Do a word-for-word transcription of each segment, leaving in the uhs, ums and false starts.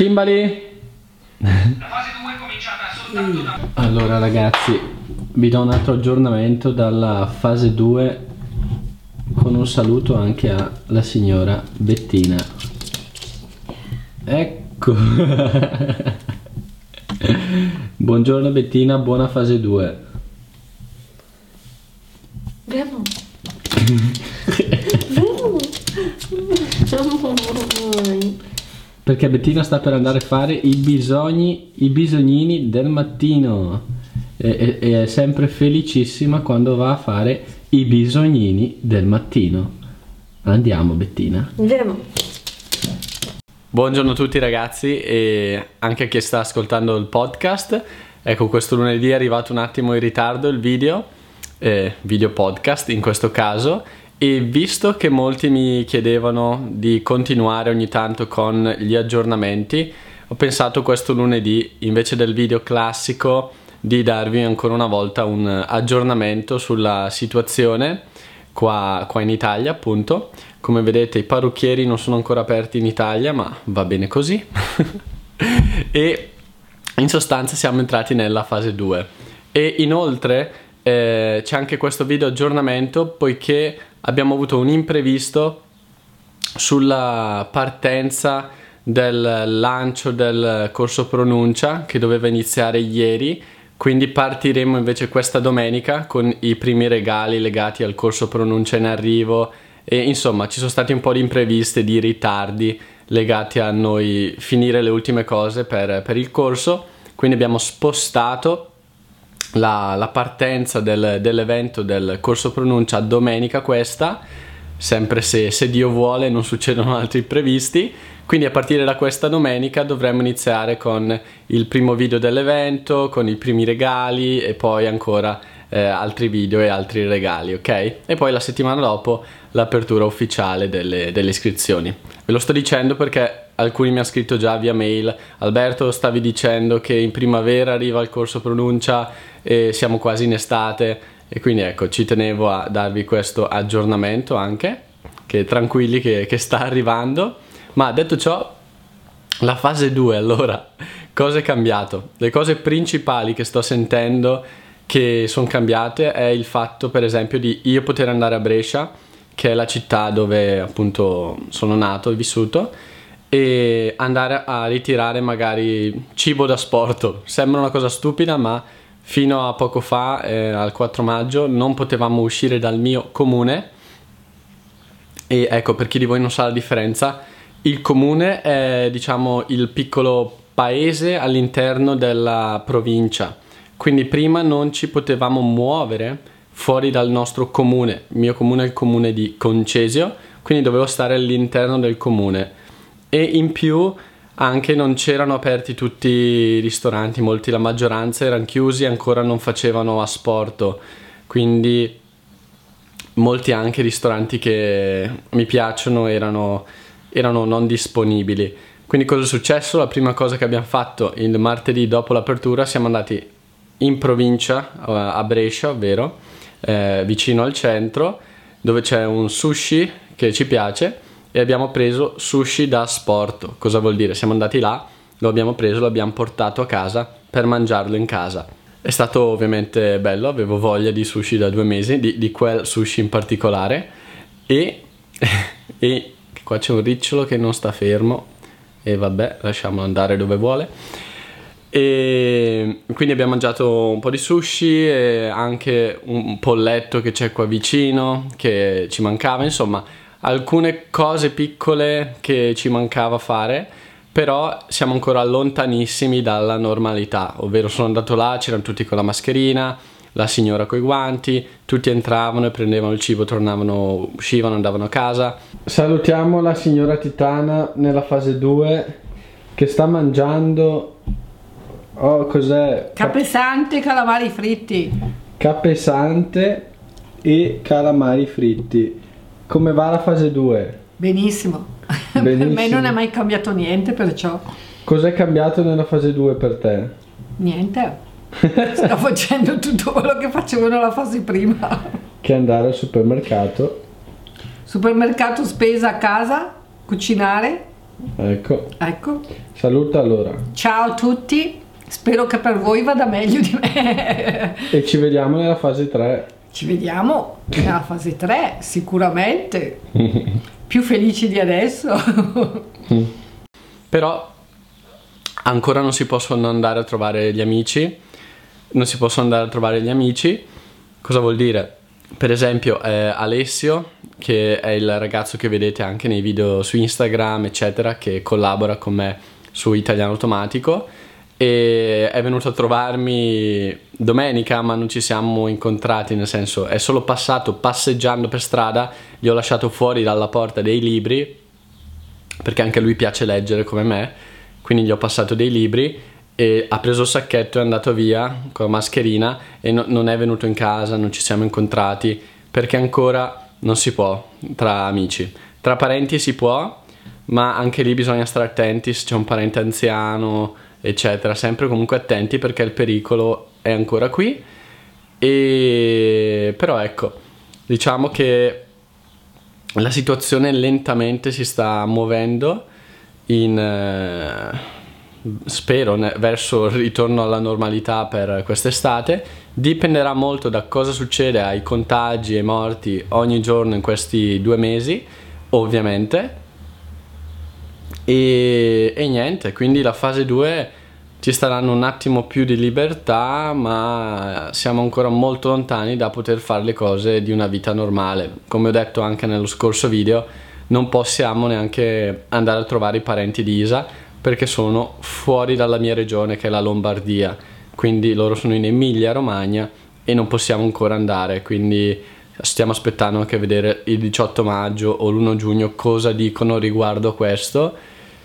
Cimbali. La fase due è cominciata soltanto da... Allora ragazzi, vi do un altro aggiornamento dalla fase due con un saluto anche alla signora Bettina. Ecco. Buongiorno Bettina, buona fase due. Vemo. Perché Bettina sta per andare a fare i bisogni, i bisognini del mattino e, e, e è sempre felicissima quando va a fare i bisognini del mattino. Andiamo Bettina. Andiamo. Buongiorno a tutti ragazzi e anche a chi sta ascoltando il podcast. Ecco, questo lunedì è arrivato un attimo in ritardo il video, eh, video podcast in questo caso. E visto che molti mi chiedevano di continuare ogni tanto con gli aggiornamenti, ho pensato questo lunedì, invece del video classico, di darvi ancora una volta un aggiornamento sulla situazione qua, qua in Italia, appunto. Come vedete i parrucchieri non sono ancora aperti in Italia, ma va bene così. E in sostanza siamo entrati nella fase due. E inoltre eh, c'è anche questo video aggiornamento, poiché abbiamo avuto un imprevisto sulla partenza del lancio del corso pronuncia che doveva iniziare ieri, quindi partiremo invece questa domenica con i primi regali legati al corso pronuncia in arrivo e insomma ci sono stati un po' di imprevisti, di ritardi legati a noi finire le ultime cose per, per il corso, quindi abbiamo spostato La, la partenza del, dell'evento del corso pronuncia domenica questa, sempre se, se Dio vuole non succedono altri imprevisti, quindi a partire da questa domenica dovremo iniziare con il primo video dell'evento, con i primi regali e poi ancora eh, altri video e altri regali, ok? E poi la settimana dopo l'apertura ufficiale delle, delle iscrizioni. Ve lo sto dicendo perché alcuni mi hanno scritto già via mail: Alberto, stavi dicendo che in primavera arriva il corso pronuncia e siamo quasi in estate, e quindi ecco, ci tenevo a darvi questo aggiornamento anche, che tranquilli che, che sta arrivando. Ma detto ciò, la fase due, allora, cosa è cambiato? Le cose principali che sto sentendo che sono cambiate è il fatto, per esempio, di io poter andare a Brescia, che è la città dove appunto sono nato e vissuto, e andare a ritirare magari cibo da sporto. Sembra una cosa stupida, ma fino a poco fa, eh, al quattro maggio, non potevamo uscire dal mio comune. E ecco, per chi di voi non sa la differenza, il comune è, diciamo, il piccolo paese all'interno della provincia. Quindi prima non ci potevamo muovere fuori dal nostro comune. Il mio comune è il comune di Concesio, quindi dovevo stare all'interno del comune. E in più anche non c'erano aperti tutti i ristoranti, molti, la maggioranza erano chiusi, ancora non facevano asporto, quindi molti anche ristoranti che mi piacciono erano, erano non disponibili. Quindi cosa è successo? La prima cosa che abbiamo fatto il martedì dopo l'apertura, siamo andati in provincia a Brescia, ovvero eh, vicino al centro, dove c'è un sushi che ci piace, e abbiamo preso sushi da asporto. Cosa vuol dire? Siamo andati là, lo abbiamo preso, lo abbiamo portato a casa per mangiarlo in casa. È stato ovviamente bello, avevo voglia di sushi da due mesi, di, di quel sushi in particolare, e, e qua c'è un ricciolo che non sta fermo, e vabbè, lasciamolo andare dove vuole. E quindi abbiamo mangiato un po' di sushi e anche un polletto che c'è qua vicino, che ci mancava, insomma alcune cose piccole che ci mancava fare, però siamo ancora lontanissimi dalla normalità, ovvero sono andato là, c'erano tutti con la mascherina, la signora coi guanti, tutti entravano e prendevano il cibo, tornavano, uscivano, andavano a casa. Salutiamo la signora Titana nella fase due che sta mangiando, oh cos'è? Capesante e calamari fritti. Capesante e calamari fritti. Come va la fase due? Benissimo. Benissimo. Per me non è mai cambiato niente, perciò. Cos'è cambiato nella fase due per te? Niente. Sto facendo tutto quello che facevo nella fase prima. Che andare al supermercato. Supermercato, spesa a casa, cucinare Ecco. Ecco. Saluta allora. Ciao a tutti, spero che per voi vada meglio di me. E ci vediamo nella fase tre. Ci vediamo nella fase tre, sicuramente. Più felici di adesso. Però ancora non si possono andare a trovare gli amici. Non si possono andare a trovare gli amici. Cosa vuol dire? Per esempio eh, Alessio, che è il ragazzo che vedete anche nei video su Instagram eccetera, che collabora con me su Italiano Automatico, e è venuto a trovarmi domenica, ma non ci siamo incontrati, nel senso è solo passato passeggiando per strada, gli ho lasciato fuori dalla porta dei libri, perché anche a lui piace leggere come me, quindi gli ho passato dei libri e ha preso il sacchetto e è andato via con la mascherina e no, non è venuto in casa, non ci siamo incontrati, perché ancora non si può tra amici. Tra parenti si può, ma anche lì bisogna stare attenti se c'è un parente anziano eccetera, sempre comunque attenti perché il pericolo è ancora qui. E però ecco, diciamo che la situazione lentamente si sta muovendo in eh, spero ne- verso il ritorno alla normalità per quest'estate. Dipenderà molto da cosa succede ai contagi e morti ogni giorno in questi due mesi, ovviamente. E, e niente, quindi la fase due ci staranno un attimo più di libertà, ma siamo ancora molto lontani da poter fare le cose di una vita normale. Come ho detto anche nello scorso video, non possiamo neanche andare a trovare i parenti di Isa perché sono fuori dalla mia regione, che è la Lombardia, quindi loro sono in Emilia Romagna e non possiamo ancora andare, quindi stiamo aspettando anche vedere il diciotto maggio o l'primo giugno cosa dicono riguardo a questo.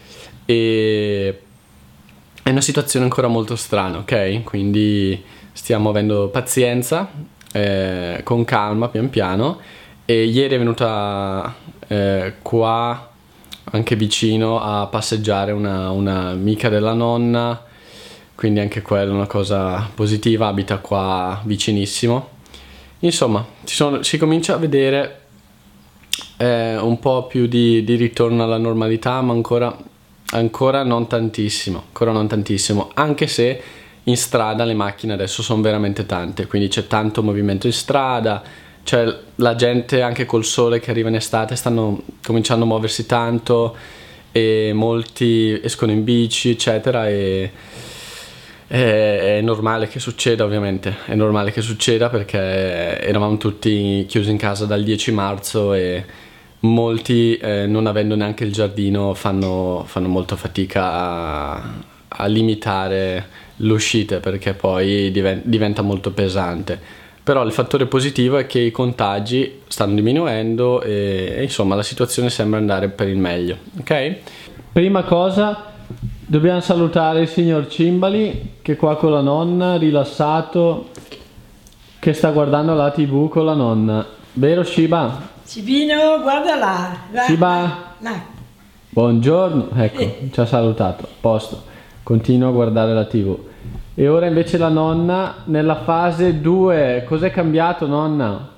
E è una situazione ancora molto strana, ok? Quindi stiamo avendo pazienza, eh, con calma, pian piano. E ieri è venuta eh, qua anche vicino a passeggiare una, una amica della nonna, quindi anche quella è una cosa positiva, abita qua vicinissimo. Insomma, ci sono, si comincia a vedere eh, un po' più di, di ritorno alla normalità, ma ancora, ancora non tantissimo, ancora non tantissimo, anche se in strada le macchine adesso sono veramente tante, quindi c'è tanto movimento in strada, cioè la gente anche col sole che arriva in estate stanno cominciando a muoversi tanto e molti escono in bici eccetera, e è, è normale che succeda, ovviamente è normale che succeda perché eravamo tutti chiusi in casa dal dieci marzo e molti eh, non avendo neanche il giardino fanno, fanno molta fatica a, a limitare le uscite perché poi diventa, diventa molto pesante. Però il fattore positivo è che i contagi stanno diminuendo e, e insomma la situazione sembra andare per il meglio, ok? Prima cosa dobbiamo salutare il signor Cimbali che è qua con la nonna, rilassato, che sta guardando la tivù con la nonna, vero Shiba? Cibino, guarda là, là, Shiba, là. buongiorno, ecco, ci ha salutato, a posto, continua a guardare la tivù. E ora invece la nonna nella fase due. Cos'è cambiato, nonna?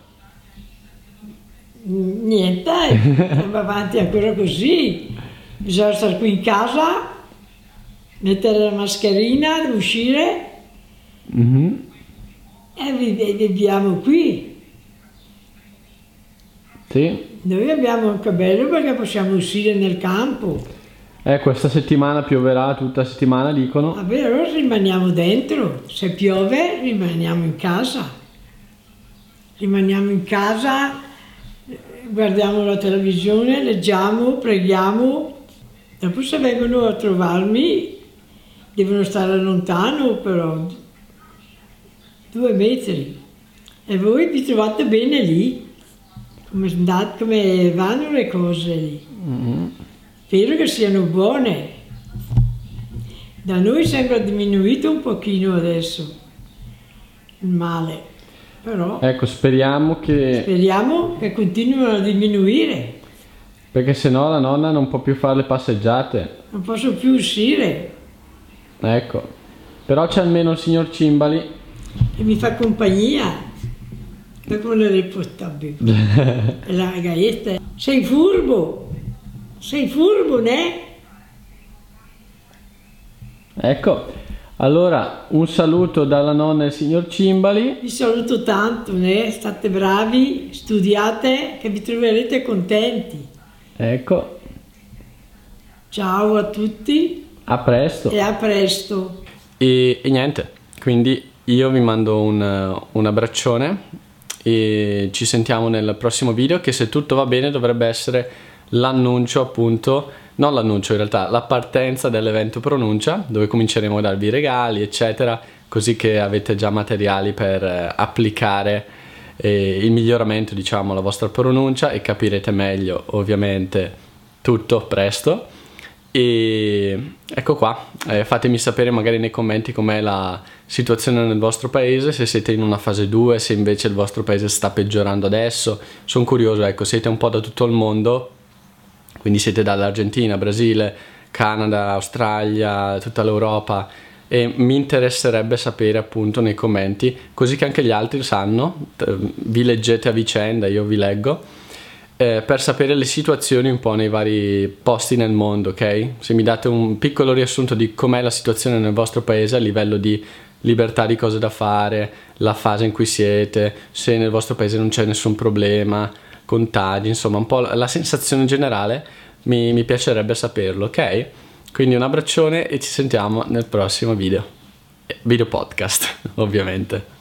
Niente, andiamo avanti ancora così. Bisogna stare qui in casa, mettere la mascherina, uscire Mm-hmm. e vi- viviamo qui. Sì. Noi abbiamo anche bello perché possiamo uscire nel campo. Eh, questa settimana pioverà tutta la settimana, dicono. Vabbè, allora rimaniamo dentro. Se piove rimaniamo in casa. Rimaniamo in casa, guardiamo la televisione, leggiamo, preghiamo. Dopo se vengono a trovarmi devono stare lontano però due metri. E voi vi trovate bene lì? Come, andate, come vanno le cose lì? Mm-hmm. Spero che siano buone. Da noi sembra diminuito un pochino adesso il male, però Ecco, speriamo che... speriamo che continuino a diminuire. Perché sennò la nonna non può più fare le passeggiate. Non posso più uscire Ecco. Però c'è almeno il signor Cimbali. e mi fa compagnia. Dopo le riportabili. La gaietta. Sei furbo, sei furbo, ne? Ecco, allora un saluto dalla nonna e il signor Cimbali. Vi saluto tanto, né? State bravi, studiate, che vi troverete contenti. Ecco, Ciao a tutti a presto. e a presto. E, e niente, quindi io vi mando un, un abbraccione e ci sentiamo nel prossimo video, che se tutto va bene dovrebbe essere l'annuncio, appunto, non l'annuncio in realtà, la partenza dell'evento pronuncia, dove cominceremo a darvi regali eccetera, così che avete già materiali per eh, applicare eh, il miglioramento, diciamo, alla vostra pronuncia, e capirete meglio ovviamente tutto presto. E ecco qua, eh, fatemi sapere magari nei commenti com'è la situazione nel vostro paese, se siete in una fase due, se invece il vostro paese sta peggiorando adesso. Sono curioso, ecco, siete un po' da tutto il mondo, quindi siete dall'Argentina, Brasile, Canada, Australia, tutta l'Europa, e mi interesserebbe sapere appunto nei commenti, così che anche gli altri sanno, vi leggete a vicenda, io vi leggo, Eh, per sapere le situazioni un po' nei vari posti nel mondo, ok? Se mi date un piccolo riassunto di com'è la situazione nel vostro paese a livello di libertà di cose da fare, la fase in cui siete, se nel vostro paese non c'è nessun problema, contagi, insomma un po' la sensazione generale, mi, mi piacerebbe saperlo, ok? Quindi un abbraccione e ci sentiamo nel prossimo video, video podcast ovviamente.